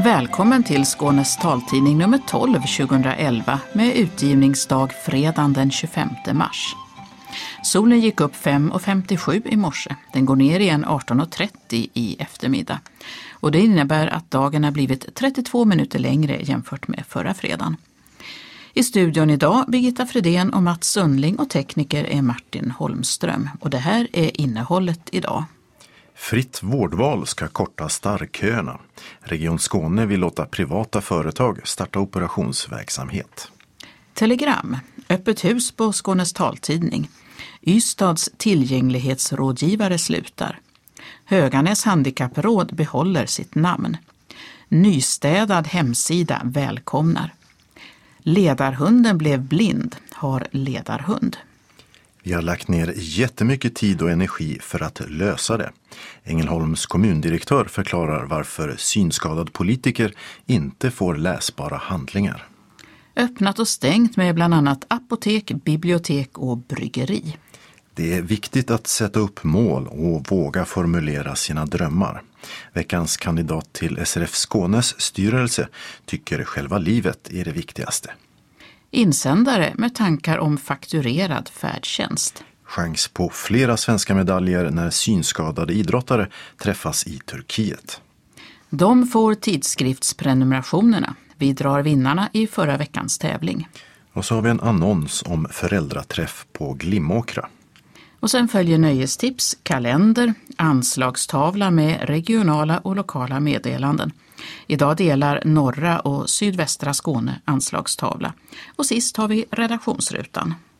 Välkommen till Skånes taltidning nummer 12 2011 med utgivningsdag fredagen den 25 mars. Solen gick upp 5:57 i morse. Den går ner igen 18:30 i eftermiddag. Och det innebär att dagen har blivit 32 minuter längre jämfört med förra fredagen. I studion idag Birgitta Fredén och Mats Sundling och tekniker är Martin Holmström. Och det här är innehållet idag. Fritt vårdval ska korta starköerna. Region Skåne vill låta privata företag starta operationsverksamhet. Telegram. Öppet hus på Skånes taltidning. Ystads tillgänglighetsrådgivare slutar. Höganäs handikappråd behåller sitt namn. Nystädad hemsida välkomnar. Ledarhunden blev blind, har ledarhund. Vi har lagt ner jättemycket tid och energi för att lösa det. Ängelholms kommundirektör förklarar varför synskadad politiker inte får läsbara handlingar. Öppnat och stängt med bland annat apotek, bibliotek och bryggeri. Det är viktigt att sätta upp mål och våga formulera sina drömmar. Veckans kandidat till SRF Skånes styrelse tycker själva livet är det viktigaste. Insändare med tankar om fakturerad färdtjänst. Chans på flera svenska medaljer när synskadade idrottare träffas i Turkiet. De får tidskriftsprenumerationerna. Vi drar vinnarna i förra veckans tävling. Och så har vi en annons om föräldraträff på Glimåkra. Och sen följer nöjestips, kalender, anslagstavla med regionala och lokala meddelanden. Idag delar norra och sydvästra Skåne anslagstavla. Och sist har vi redaktionsrutan.